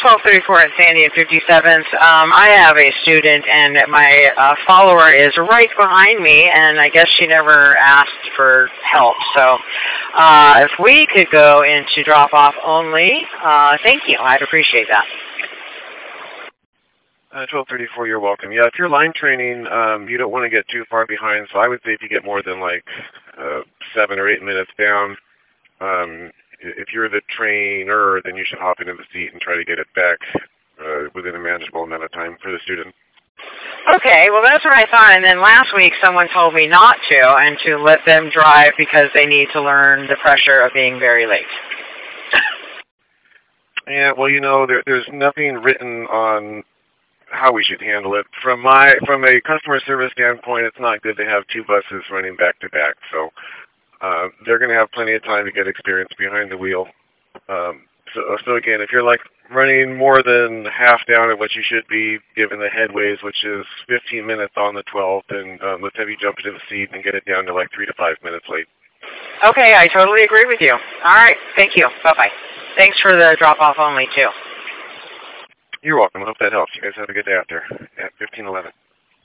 1234 at Sandy and 57th. I have a student, and my follower is right behind me, and I guess she never asked for help. So if we could go into drop-off only, thank you. I'd appreciate that. 1234, you're welcome. Yeah, if you're line training, you don't want to get too far behind, so I would say if you get more than like 7 or 8 minutes down, if you're the trainer, then you should hop into the seat and try to get it back within a manageable amount of time for the student. Okay, well that's what I thought, and then last week someone told me not to, and to let them drive because they need to learn the pressure of being very late. Yeah, well, there's nothing written on how we should handle it. From a customer service standpoint, it's not good to have two buses running back to back, so they're going to have plenty of time to get experience behind the wheel. So again, if you're like running more than half down at what you should be given the headways, which is 15 minutes on the 12th, then let's have you jump into the seat and get it down to like 3 to 5 minutes late. Okay, I totally agree with you. All right, thank you. Bye-bye. Thanks for the drop-off only, too. You're welcome. I hope that helps. You guys have a good day out there at 1511.